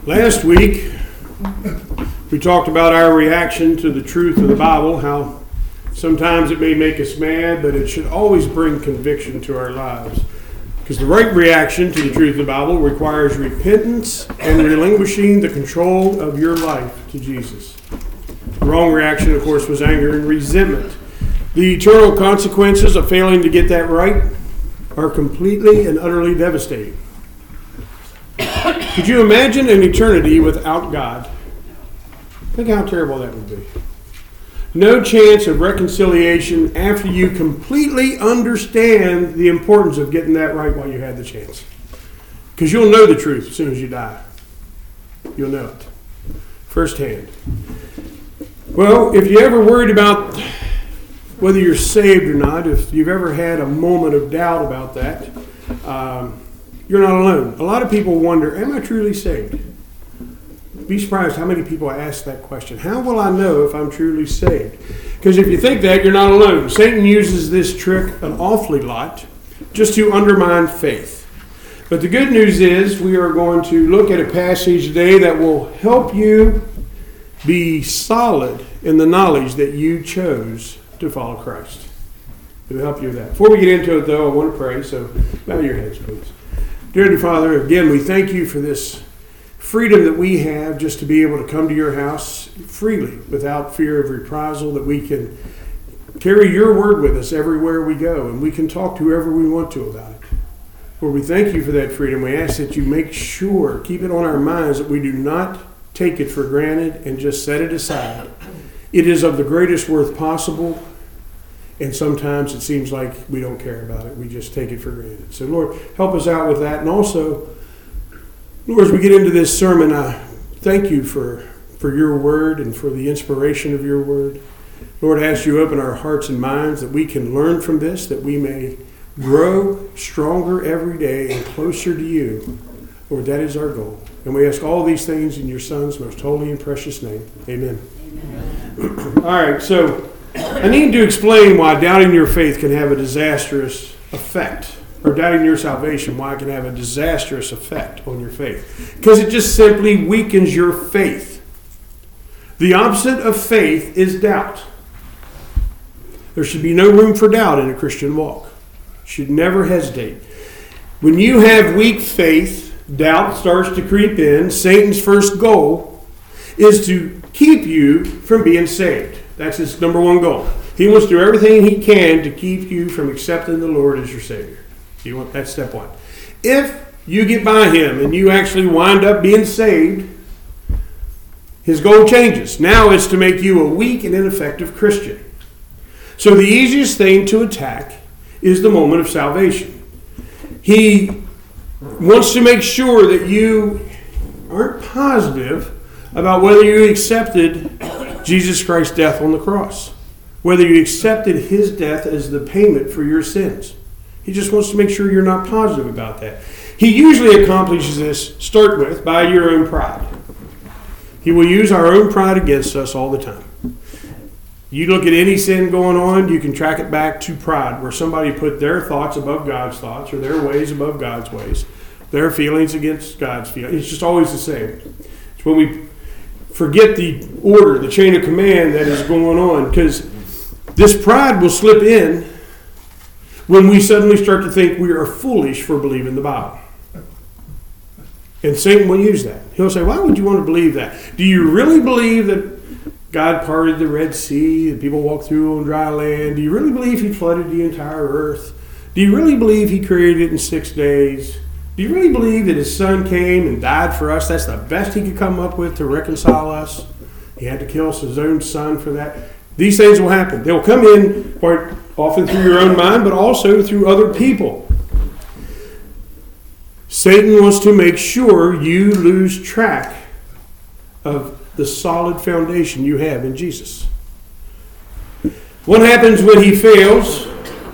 Last week, we talked about our reaction to the truth of the Bible, how sometimes it may make us mad, but it should always bring conviction to our lives. Because the right reaction to the truth of the Bible requires repentance and relinquishing the control of your life to Jesus. The wrong reaction, of course, was anger and resentment. The eternal consequences of failing to get that right are completely and utterly devastating. Could you imagine an eternity without God? Think how terrible that would be. No chance of reconciliation after you completely understand the importance of getting that right while you had the chance. Because you'll know the truth as soon as you die. You'll know it firsthand. Well, if you ever worried about whether you're saved or not, if you've ever had a moment of doubt about that, you're not alone. A lot of people wonder, am I truly saved? Be surprised how many people ask that question. How will I know if I'm truly saved? Because if you think that, you're not alone. Satan uses this trick an awfully lot just to undermine faith. But the good news is we are going to look at a passage today that will help you be solid in the knowledge that you chose to follow Christ. It will help you with that. Before we get into it, though, I want to pray, so bow your heads, please. Dear Father, again, we thank you for this freedom that we have just to be able to come to your house freely without fear of reprisal, that we can carry your word with us everywhere we go, and we can talk to whoever we want to about it. Lord, we thank you for that freedom. We ask that you make sure, keep it on our minds, that we do not take it for granted and just set it aside. It is of the greatest worth possible, and sometimes it seems like we don't care about it. We just take it for granted. So, Lord, help us out with that. And also, Lord, as we get into this sermon, I thank you for your word and for the inspiration of your word. Lord, I ask you to open our hearts and minds that we can learn from this, that we may grow stronger every day and closer to you. Lord, that is our goal. And we ask all these things in your Son's most holy and precious name. Amen. Amen. All right, so I need to explain why doubting your faith can have a disastrous effect, or doubting your salvation, why it can have a disastrous effect on your faith. Because it just simply weakens your faith. The opposite of faith is doubt. There should be no room for doubt in a Christian walk. You should never hesitate. When you have weak faith, doubt starts to creep in. Satan's first goal is to keep you from being saved. That's his number one goal. He wants to do everything he can to keep you from accepting the Lord as your Savior. That's step one. If you get by him and you actually wind up being saved, his goal changes. Now it's to make you a weak and ineffective Christian. So the easiest thing to attack is the moment of salvation. He wants to make sure that you aren't positive about whether you accepted Jesus Christ's death on the cross, whether you accepted his death as the payment for your sins. He just wants to make sure you're not positive about that. He usually accomplishes this, start with, by your own pride. He will use our own pride against us all the time. You look at any sin going on, you can track it back to pride, where somebody put their thoughts above God's thoughts, or their ways above God's ways, their feelings against God's feelings. It's just always the same. It's when we forget the order, the chain of command that is going on, because this pride will slip in when we suddenly start to think we are foolish for believing the Bible. And Satan will use that. He'll say, why would you want to believe that? Do you really believe that God parted the Red Sea, that people walked through on dry land? Do you really believe he flooded the entire earth? Do you really believe he created it in 6 days? Do you really believe that his son came and died for us? That's the best he could come up with to reconcile us. He had to kill his own son for that. These things will happen. They will come in quite often through your own mind, but also through other people. Satan wants to make sure you lose track of the solid foundation you have in Jesus. What happens when he fails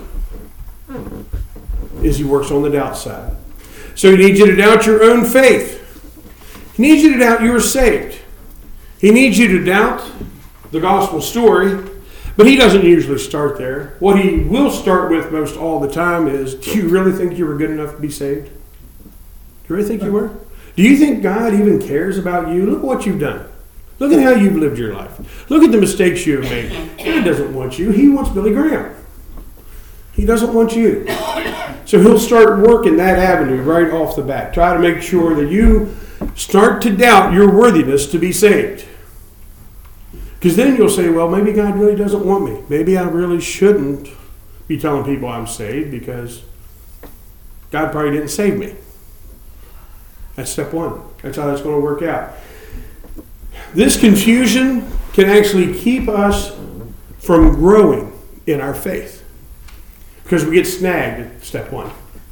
is he works on the doubt side. So he needs you to doubt your own faith. He needs you to doubt you're saved. He needs you to doubt the gospel story, but he doesn't usually start there. What he will start with most all the time is, do you really think you were good enough to be saved? Do you really think you were? Do you think God even cares about you? Look what you've done. Look at how you've lived your life. Look at the mistakes you have made. God doesn't want you. He wants Billy Graham. He doesn't want you. So he'll start working that avenue right off the bat. Try to make sure that you start to doubt your worthiness to be saved. Because then you'll say, well, maybe God really doesn't want me. Maybe I really shouldn't be telling people I'm saved because God probably didn't save me. That's step one. That's how that's going to work out. This confusion can actually keep us from growing in our faith because we get snagged at step one.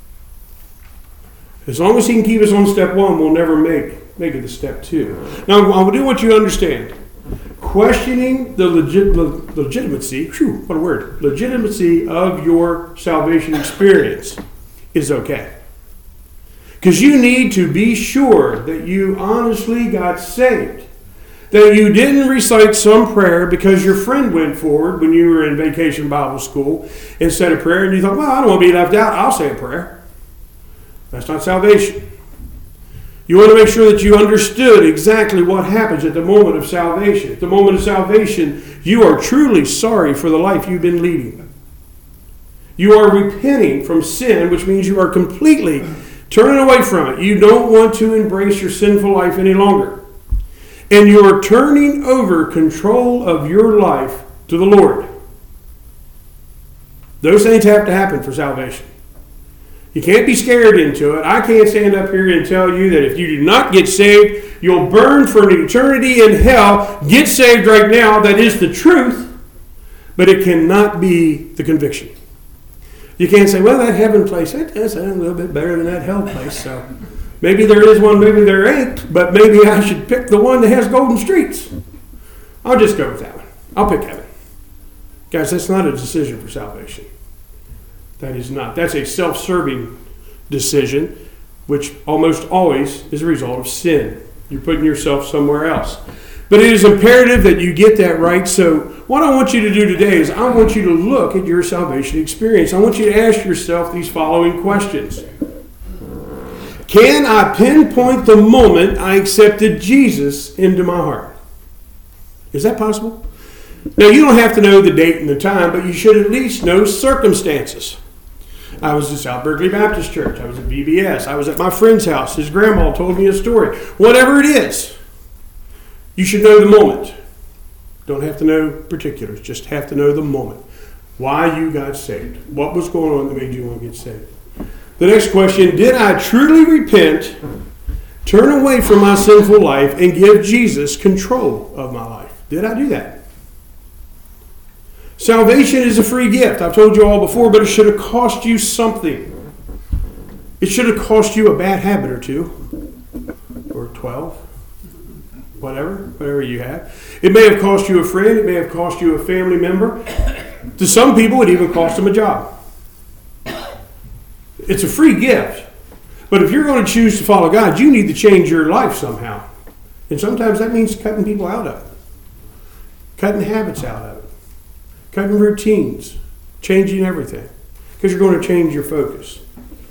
As long as he can keep us on step one, we'll never make it to step two. Now, I do want you to understand, questioning the legitimacy, what a word, legitimacy of your salvation experience is okay. Because you need to be sure that you honestly got saved. That you didn't recite some prayer because your friend went forward when you were in vacation Bible school and said a prayer and you thought, well, I don't want to be left out. I'll say a prayer. That's not salvation. You want to make sure that you understood exactly what happens at the moment of salvation. At the moment of salvation, you are truly sorry for the life you've been leading. You are repenting from sin, which means you are completely turning away from it. You don't want to embrace your sinful life any longer. And you're turning over control of your life to the Lord. Those things have to happen for salvation. You can't be scared into it. I can't stand up here and tell you that if you do not get saved, you'll burn for an eternity in hell. Get saved right now. That is the truth. But it cannot be the conviction. You can't say, well, that heaven place, that's a little bit better than that hell place. So maybe there is one, maybe there ain't. But maybe I should pick the one that has golden streets. I'll just go with that one. I'll pick heaven. Guys, that's not a decision for salvation. That is not. That's a self-serving decision, which almost always is a result of sin. You're putting yourself somewhere else. But it is imperative that you get that right. So what I want you to do today is I want you to look at your salvation experience. I want you to ask yourself these following questions. Can I pinpoint the moment I accepted Jesus into my heart? Is that possible? Now, you don't have to know the date and the time, but you should at least know circumstances. I was at South Berkeley Baptist Church. I was at VBS. I was at my friend's house. His grandma told me a story. Whatever it is, you should know the moment. Don't have to know particulars. Just have to know the moment. Why you got saved. What was going on that made you want to get saved. The next question, did I truly repent, turn away from my sinful life, and give Jesus control of my life? Did I do that? Salvation is a free gift. I've told you all before, but it should have cost you something. It should have cost you a bad habit or two, or 12, whatever you have. It may have cost you a friend. It may have cost you a family member. To some people, it even cost them a job. It's a free gift. But if you're going to choose to follow God, you need to change your life somehow. And sometimes that means cutting people out of it, cutting habits out of it. Cutting routines, changing everything, because you're going to change your focus.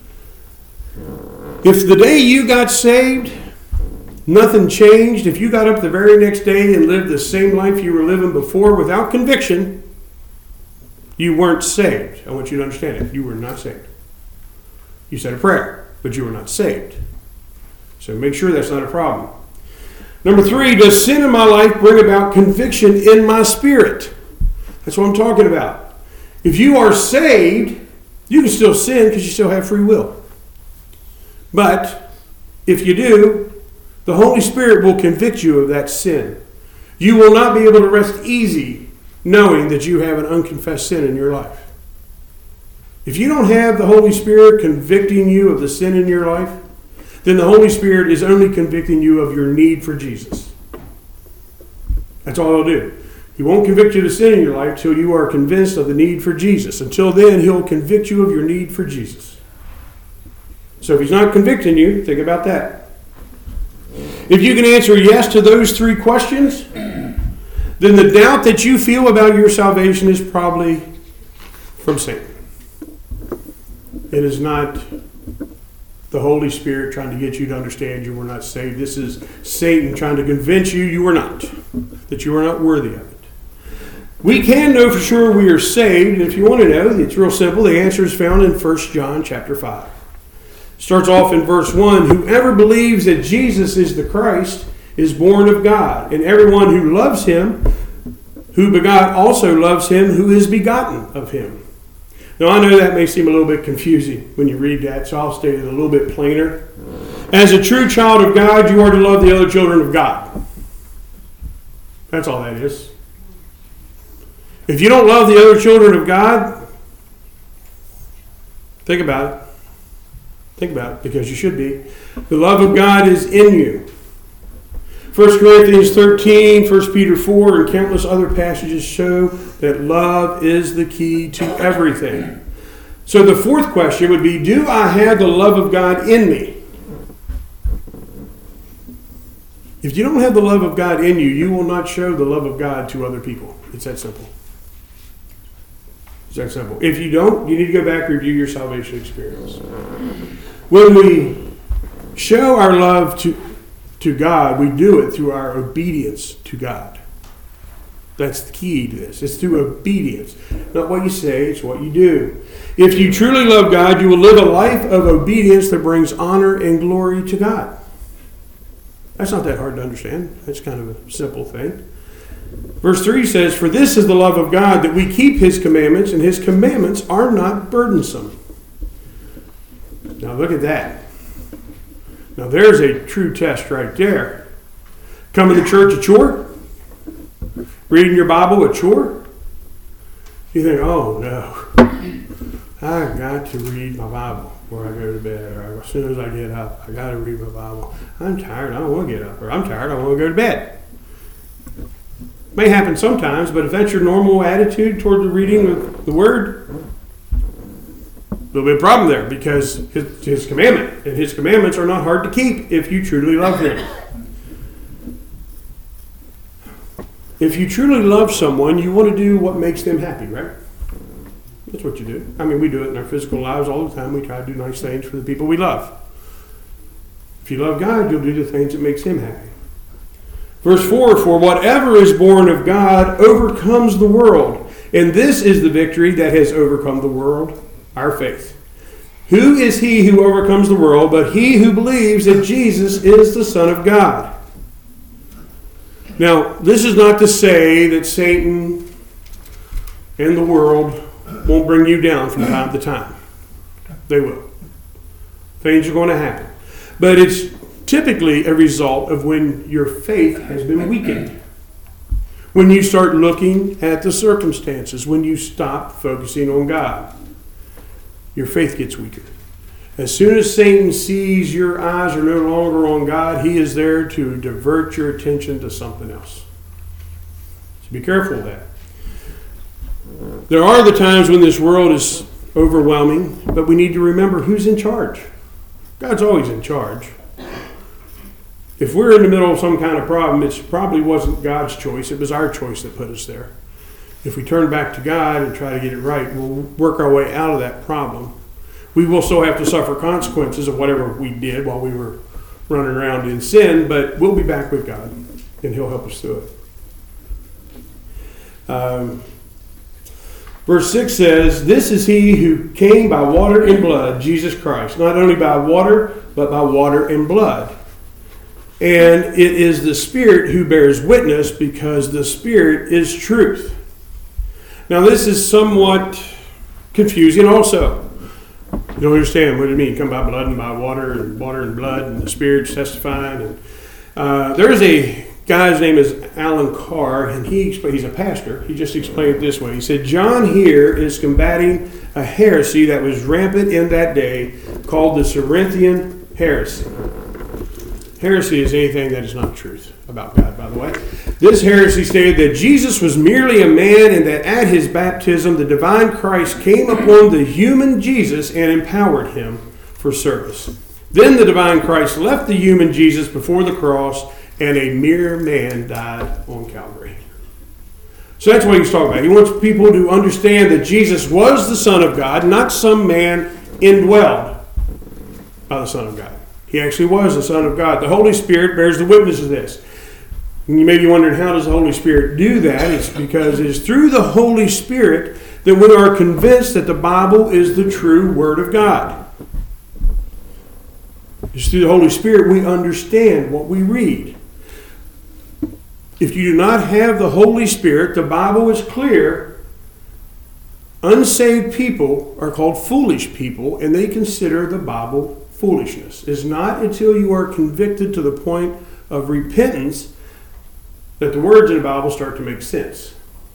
If the day you got saved, nothing changed, if you got up the very next day and lived the same life you were living before without conviction, you weren't saved. I want you to understand it. You were not saved. You said a prayer, but you were not saved. So make sure that's not a problem. Number 3, does sin in my life bring about conviction in my spirit? That's what I'm talking about. If you are saved, you can still sin because you still have free will. But if you do, the Holy Spirit will convict you of that sin. You will not be able to rest easy knowing that you have an unconfessed sin in your life. If you don't have the Holy Spirit convicting you of the sin in your life, then the Holy Spirit is only convicting you of your need for Jesus. That's all He'll do. He won't convict you of the sin in your life till you are convinced of the need for Jesus. Until then, He'll convict you of your need for Jesus. So if He's not convicting you, think about that. If you can answer yes to those 3 questions, then the doubt that you feel about your salvation is probably from Satan. It is not the Holy Spirit trying to get you to understand you were not saved. This is Satan trying to convince you were not, that you are not worthy of it. We can know for sure we are saved, and if you want to know, it's real simple. The answer is found in 1 John chapter 5. It starts off in verse 1, whoever believes that Jesus is the Christ is born of God, and everyone who loves him, who begot, also loves him who is begotten of him. Now, I know that may seem a little bit confusing when you read that, so I'll state it a little bit plainer. As a true child of God, you are to love the other children of God. That's all that is. If you don't love the other children of God, think about it. Think about it, because you should be. The love of God is in you. 1 Corinthians 13, 1 Peter 4, and countless other passages show that love is the key to everything. So the fourth question would be, do I have the love of God in me? If you don't have the love of God in you, you will not show the love of God to other people. It's that simple. It's that simple. If you don't, you need to go back and review your salvation experience. When we show our love to God, we do it through our obedience to God. That's the key to this. It's through obedience. Not what you say, it's what you do. If you truly love God, you will live a life of obedience that brings honor and glory to God. That's not that hard to understand. That's kind of a simple thing. Verse 3 says, for this is the love of God, that we keep his commandments, and his commandments are not burdensome. Now look at that. Now there's a true test right there. Coming to church a chore? Reading your Bible a chore? You think, oh no, I got to read my Bible before I go to bed, or as soon as I get up, I got to read my Bible. I'm tired, I don't want to get up, or I'm tired, I want to go to bed. May happen sometimes, but if that's your normal attitude toward the reading of the Word, there'll be a problem there, because his commandment, and his commandments are not hard to keep if you truly love him. If you truly love someone, you want to do what makes them happy, right? That's what you do. I mean, we do it in our physical lives all the time. We try to do nice things for the people we love. If you love God, you'll do the things that makes him happy. Verse 4, for whatever is born of God overcomes the world. And this is the victory that has overcome the world, our faith. Who is he who overcomes the world but he who believes that Jesus is the Son of God? Now, this is not to say that Satan and the world won't bring you down from time to time. They will. Things are going to happen. But it's typically a result of when your faith has been weakened. When you start looking at the circumstances, when you stop focusing on God, your faith gets weaker. As soon as Satan sees your eyes are no longer on God, he is there to divert your attention to something else. So be careful of that. There are the times when this world is overwhelming, but we need to remember who's in charge. God's always in charge. If we're in the middle of some kind of problem, it probably wasn't God's choice. It was our choice that put us there. If we turn back to God and try to get it right, we'll work our way out of that problem. We will still have to suffer consequences of whatever we did while we were running around in sin, but we'll be back with God, and he'll help us through it. Verse 6 says, this is he who came by water and blood, Jesus Christ. Not only by water, but by water and blood. And it is the Spirit who bears witness, because the Spirit is truth. Now this is somewhat confusing also. You don't understand what do you mean? Come by blood and by water and blood, and the Spirit's testifying. And there's a guy's name is Alan Carr, and he's a pastor. He just explained it this way. He said, John here is combating a heresy that was rampant in that day called the Cerinthian heresy. Heresy is anything that is not truth about God, by the way. This heresy stated that Jesus was merely a man, and that at his baptism the divine Christ came upon the human Jesus and empowered him for service. Then the divine Christ left the human Jesus before the cross, and a mere man died on Calvary. So that's what he's talking about. He wants people to understand that Jesus was the Son of God, not some man indwelled. by the Son of God. He actually was the Son of God. The Holy Spirit bears the witness of this. And you may be wondering, how does the Holy Spirit do that? It's because it is through the Holy Spirit that we are convinced that the Bible is the true Word of God. It's through the Holy Spirit we understand what we read. If you do not have the Holy Spirit, the Bible is clear. Unsaved people are called foolish people, and they consider the Bible foolishness. It's not until you are convicted to the point of repentance that the words in the Bible start to make sense.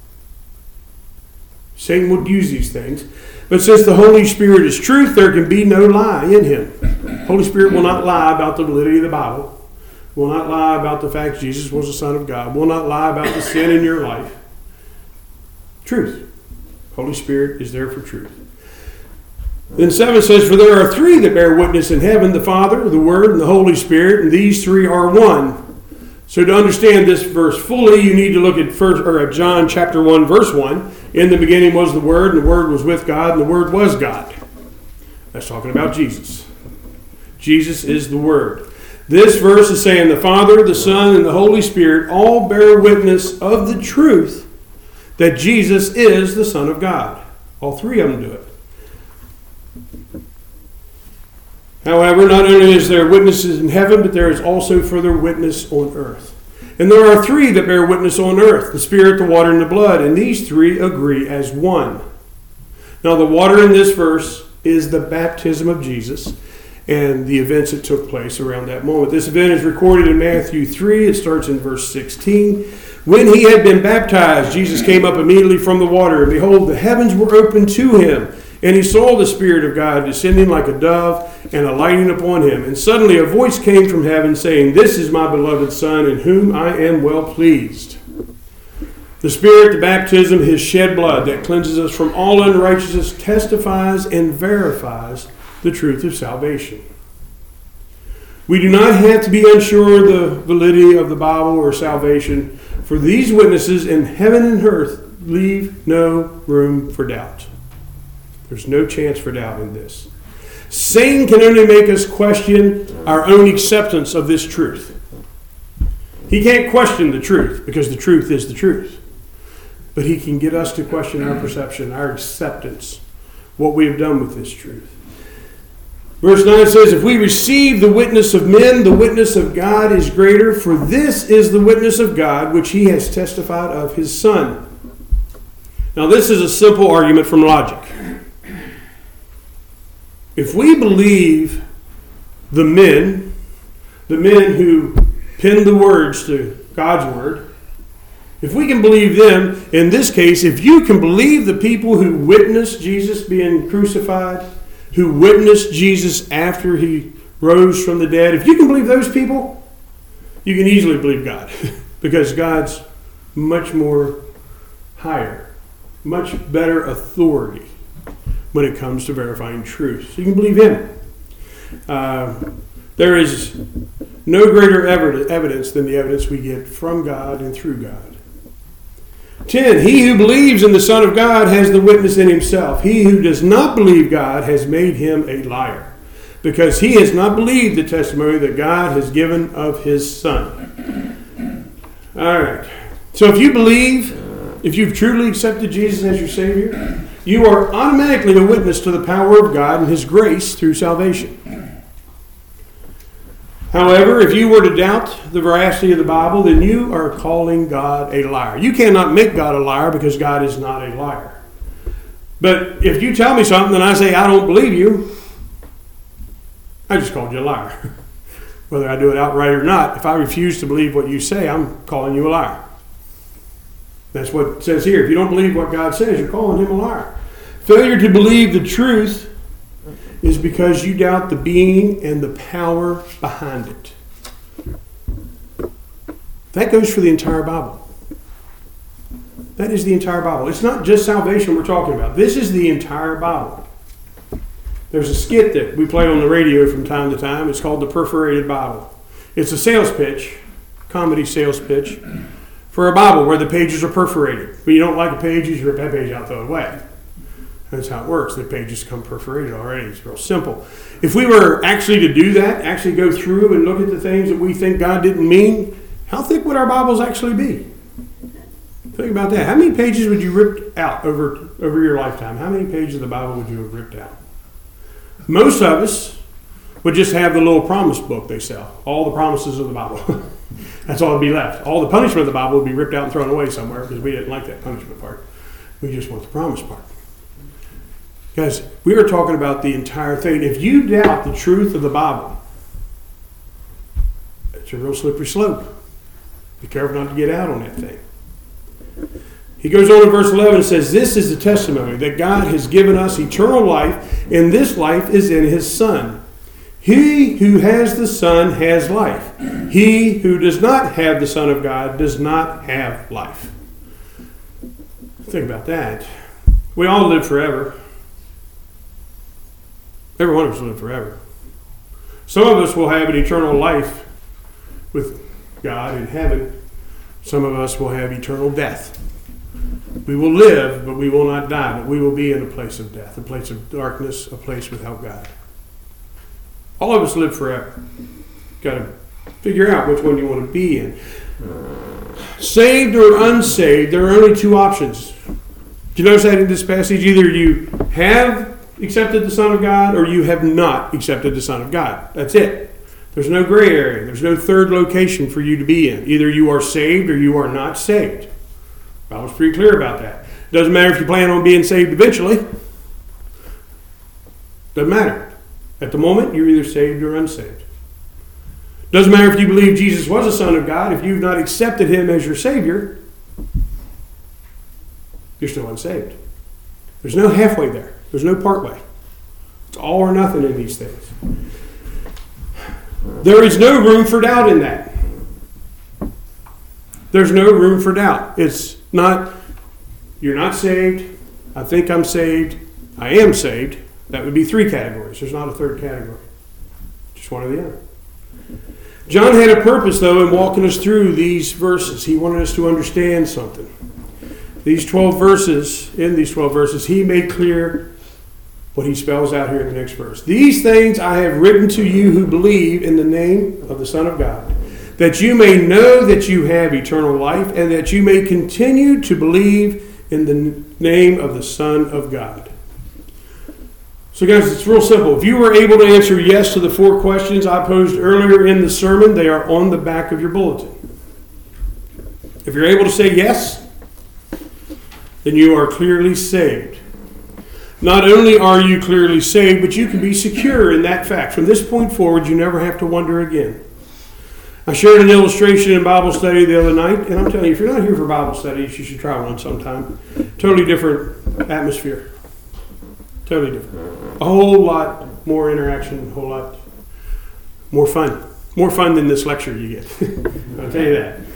Satan would use these things. But since the Holy Spirit is truth, there can be no lie in him. The Holy Spirit will not lie about the validity of the Bible. Will not lie about the fact Jesus was the Son of God. Will not lie about the sin in your life. Truth. Holy Spirit is there for truth. Then 7 says, for there are three that bear witness in heaven, the Father, the Word, and the Holy Spirit, and these three are one. So to understand this verse fully, you need to look at John chapter 1, verse 1. In the beginning was the Word, and the Word was with God, and the Word was God. That's talking about Jesus. Jesus is the Word. This verse is saying the Father, the Son, and the Holy Spirit all bear witness of the truth that Jesus is the Son of God. All three of them do it. However, not only is there witnesses in heaven, but there is also further witness on earth. And there are three that bear witness on earth, the Spirit, the water, and the blood, and these three agree as one. Now, the water in this verse is the baptism of Jesus and the events that took place around that moment. This event is recorded in Matthew 3. It starts in verse 16. When he had been baptized, Jesus came up immediately from the water, and behold, the heavens were opened to him. And he saw the Spirit of God descending like a dove and alighting upon him. And suddenly a voice came from heaven saying, this is my beloved Son, in whom I am well pleased. The Spirit, the baptism, his shed blood that cleanses us from all unrighteousness, testifies and verifies the truth of salvation. We do not have to be unsure of the validity of the Bible or salvation, for these witnesses in heaven and earth leave no room for doubt. There's no chance for doubt in this. Satan can only make us question our own acceptance of this truth. He can't question the truth because the truth is the truth. But he can get us to question our perception, our acceptance, what we have done with this truth. Verse 9 says, if we receive the witness of men, the witness of God is greater, for this is the witness of God which he has testified of his Son. Now this is a simple argument from logic. If we believe the men who penned the words to God's word, if we can believe them, in this case, if you can believe the people who witnessed Jesus being crucified, who witnessed Jesus after he rose from the dead, if you can believe those people, you can easily believe God because God's much more higher, much better authority when it comes to verifying truth. So you can believe him. There is no greater evidence than the evidence we get from God and through God. 10, he who believes in the Son of God has the witness in himself. He who does not believe God has made him a liar, because he has not believed the testimony that God has given of his Son. All right. So if you believe, if you've truly accepted Jesus as your Savior, you are automatically a witness to the power of God and his grace through salvation. However, if you were to doubt the veracity of the Bible, then you are calling God a liar. You cannot make God a liar because God is not a liar. But if you tell me something and I say, I don't believe you, I just called you a liar. Whether I do it outright or not, if I refuse to believe what you say, I'm calling you a liar. That's what it says here. If you don't believe what God says, you're calling him a liar. Failure to believe the truth is because you doubt the being and the power behind it. That goes for the entire Bible. That is the entire Bible. It's not just salvation we're talking about. This is the entire Bible. There's a skit that we play on the radio from time to time. It's called The Perforated Bible. It's a sales pitch, comedy sales pitch, for a Bible where the pages are perforated. When you don't like the pages, you rip that page out, throw it away. That's how it works. The pages come perforated already. It's real simple. If we were actually to do that, actually go through and look at the things that we think God didn't mean, how thick would our Bibles actually be? Think about that. How many pages would you rip out over your lifetime? How many pages of the Bible would you have ripped out? Most of us would just have the little promise book they sell. All the promises of the Bible. That's all that would be left. All the punishment of the Bible would be ripped out and thrown away somewhere because we didn't like that punishment part. We just want the promise part. Guys, we are talking about the entire thing. If you doubt the truth of the Bible, it's a real slippery slope. Be careful not to get out on that thing. He goes on in verse 11 and says, "This is the testimony that God has given us eternal life, and this life is in His Son. He who has the Son has life. He who does not have the Son of God does not have life." Think about that. We all live forever. Every one of us will live forever. Some of us will have an eternal life with God in heaven. Some of us will have eternal death. We will live, but we will not die. But we will be in a place of death, a place of darkness, a place without God. All of us live forever. Got to figure out which one you want to be in. Saved or unsaved, there are only two options. Do you notice that in this passage? Either you have accepted the Son of God or you have not accepted the Son of God. That's it. There's no gray area. There's no third location for you to be in. Either you are saved or you are not saved. The Bible's pretty clear about that. Doesn't matter if you plan on being saved eventually. Doesn't matter. At the moment, you're either saved or unsaved. Doesn't matter if you believe Jesus was the Son of God. If you've not accepted Him as your Savior, you're still unsaved. There's no halfway there. There's no part way. It's all or nothing in these things. There is no room for doubt in that. There's no room for doubt. It's not, you're not saved, I think I'm saved, I am saved. That would be three categories. There's not a third category. Just one or the other. John had a purpose, though, in walking us through these verses. He wanted us to understand something. In these 12 verses, he made clear what he spells out here in the next verse. "These things I have written to you who believe in the name of the Son of God, that you may know that you have eternal life, and that you may continue to believe in the name of the Son of God." So guys, it's real simple. If you were able to answer yes to the 4 questions I posed earlier in the sermon, they are on the back of your bulletin. If you're able to say yes, then you are clearly saved. Not only are you clearly saved, but you can be secure in that fact. From this point forward, you never have to wonder again. I shared an illustration in Bible study the other night, and I'm telling you, if you're not here for Bible studies, you should try one sometime. Totally different atmosphere. Totally different. A whole lot more interaction, a whole lot more fun. More fun than this lecture you get. I'll tell you that.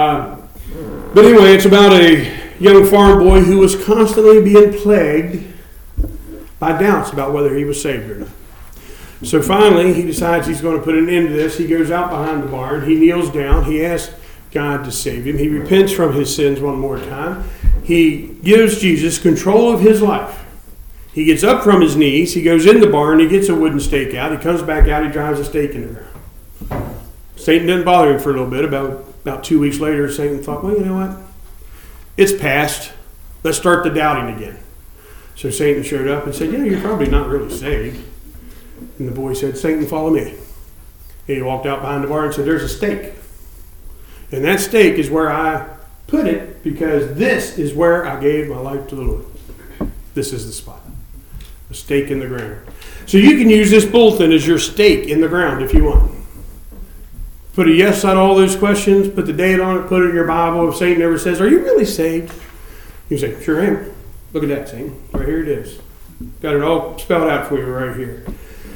But anyway, it's about a young farm boy who was constantly being plagued by doubts about whether he was saved or not. So finally, he decides he's going to put an end to this. He goes out behind the barn. He kneels down. He asks God to save him. He repents from his sins one more time. He gives Jesus control of his life. He gets up from his knees. He goes in the barn. He gets a wooden stake out. He comes back out. He drives a stake in there. Satan didn't bother him for a little bit. About 2 weeks later, Satan thought, well, you know what? It's past. Let's start the doubting again. So Satan showed up and said, you're probably not really saved. And the boy said, Satan, follow me. And he walked out behind the barn and said, there's a stake. And that stake is where I put it because this is where I gave my life to the Lord. This is the spot. A stake in the ground. So you can use this bulletin as your stake in the ground if you want. Put a yes on all those questions, put the date on it, put it in your Bible. If Satan ever says, are you really saved? You say, sure am. Look at that, Satan. Right here it is. Got it all spelled out for you right here.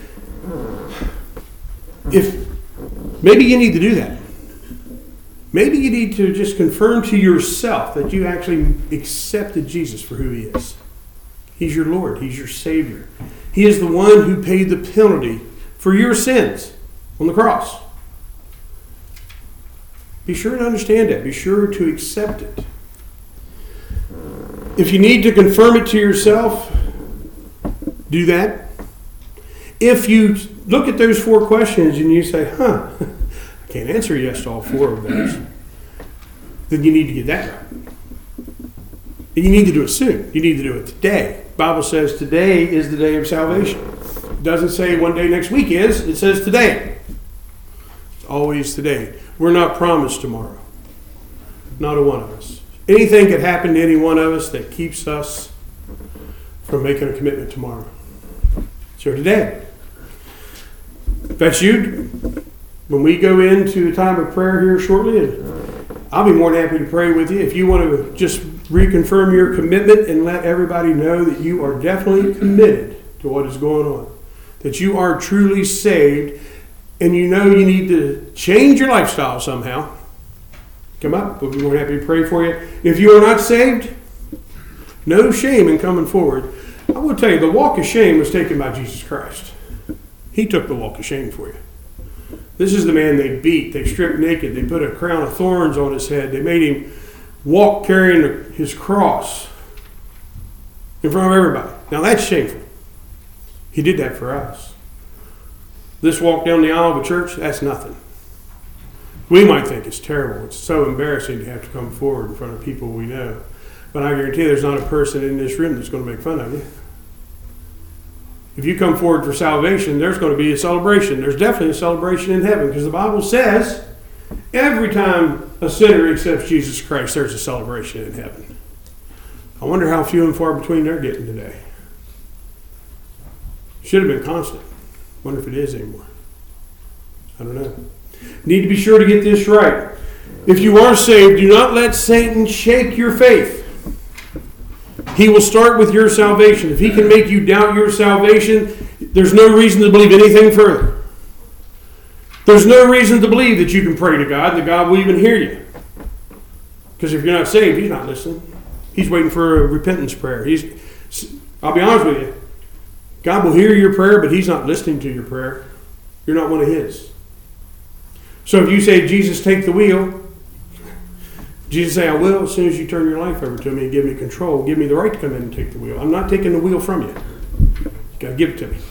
If maybe you need to do that. Maybe you need to just confirm to yourself that you actually accepted Jesus for who he is. He's your Lord. He's your Savior. He is the one who paid the penalty for your sins on the cross. Be sure to understand that. Be sure to accept it. If you need to confirm it to yourself, Do that. If you look at those 4 questions and you say, I can't answer yes to all 4 of those, then you need to get that right. And you need to do it soon. You need to do it today. The Bible says today is the day of salvation. It doesn't say one day next week is. It says today. It's always today. We're not promised tomorrow. Not a one of us. Anything could happen to any one of us that keeps us from making a commitment tomorrow. So today, if that's you, when we go into a time of prayer here shortly, and I'll be more than happy to pray with you. If you want to just reconfirm your commitment and let everybody know that you are definitely committed to what is going on, that you are truly saved, and you know you need to change your lifestyle somehow, come up. We'll be more than happy to pray for you. If you are not saved, no shame in coming forward. I will tell you, the walk of shame was taken by Jesus Christ. He took the walk of shame for you. This is the man they beat. They stripped naked. They put a crown of thorns on his head. They made him walk carrying his cross in front of everybody. Now that's shameful. He did that for us. This walk down the aisle of a church, that's nothing. We might think it's terrible. It's so embarrassing to have to come forward in front of people we know. But I guarantee there's not a person in this room that's going to make fun of you. If you come forward for salvation, there's going to be a celebration. There's definitely a celebration in heaven, because the Bible says every time a sinner accepts Jesus Christ, there's a celebration in heaven. I wonder how few and far between they're getting today. Should have been constant. Wonder if it is anymore. I don't know. Need to be sure to get this right. If you are saved, do not let Satan shake your faith. He will start with your salvation. If he can make you doubt your salvation, there's no reason to believe anything further. There's no reason to believe that you can pray to God, that God will even hear you. Because if you're not saved, he's not listening. He's waiting for a repentance prayer. I'll be honest with you. God will hear your prayer, but he's not listening to your prayer. You're not one of his. So if you say, Jesus, take the wheel, Jesus say, I will, as soon as you turn your life over to me and give me control, give me the right to come in and take the wheel. I'm not taking the wheel from you. You got to give it to me.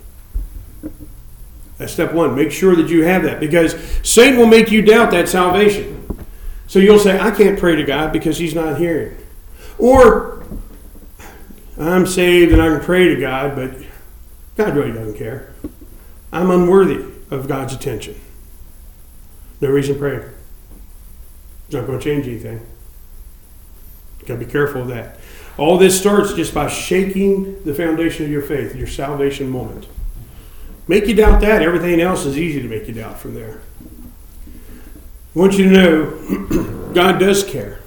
That's step 1. Make sure that you have that, because Satan will make you doubt that salvation. So you'll say, I can't pray to God because he's not hearing. Or, I'm saved and I can pray to God, but God really doesn't care. I'm unworthy of God's attention. No reason to pray. It's not going to change anything. You've got to be careful of that. All this starts just by shaking the foundation of your faith, your salvation moment. Make you doubt that. Everything else is easy to make you doubt from there. I want you to know God does care.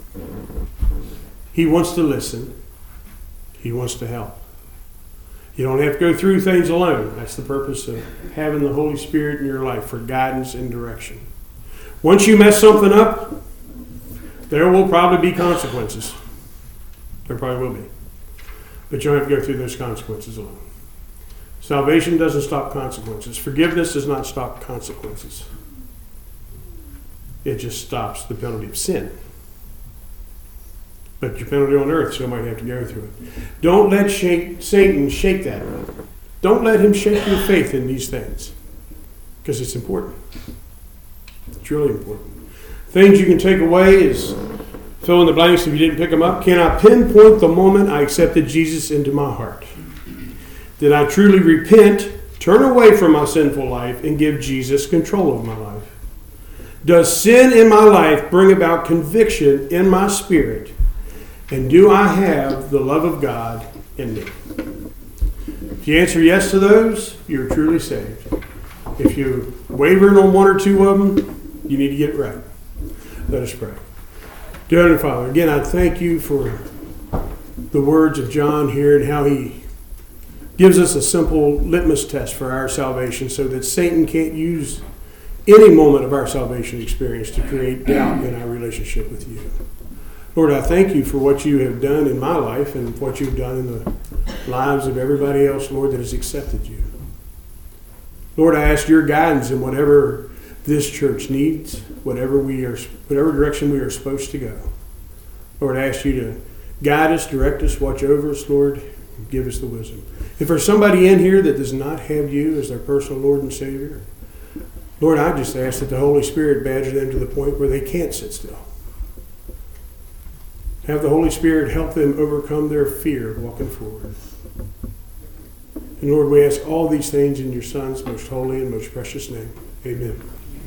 He wants to listen. He wants to help. You don't have to go through things alone. That's the purpose of having the Holy Spirit in your life for guidance and direction. Once you mess something up, there will probably be consequences. There probably will be. But you don't have to go through those consequences alone. Salvation doesn't stop consequences. Forgiveness does not stop consequences. It just stops the penalty of sin. But your penalty on earth, so you might have to go through it. Don't let Satan shake that. Don't let him shake your faith in these things, because it's important. It's really important. Things you can take away is fill in the blanks if you didn't pick them up. Can I pinpoint the moment I accepted Jesus into my heart? Did I truly repent, turn away from my sinful life, and give Jesus control of my life? Does sin in my life bring about conviction in my spirit? And do I have the love of God in me? If you answer yes to those, you're truly saved. If you're wavering on one or two of them, you need to get it right. Let us pray. Dear Heavenly Father, again, I thank you for the words of John here and how he gives us a simple litmus test for our salvation so that Satan can't use any moment of our salvation experience to create doubt in our relationship with you. Lord, I thank you for what you have done in my life and what you've done in the lives of everybody else, Lord, that has accepted you. Lord, I ask your guidance in whatever this church needs, whatever direction we are supposed to go. Lord, I ask you to guide us, direct us, watch over us, Lord, and give us the wisdom. If there's somebody in here that does not have you as their personal Lord and Savior, Lord, I just ask that the Holy Spirit badger them to the point where they can't sit still. Have the Holy Spirit help them overcome their fear of walking forward. And Lord, we ask all these things in your Son's most holy and most precious name. Amen.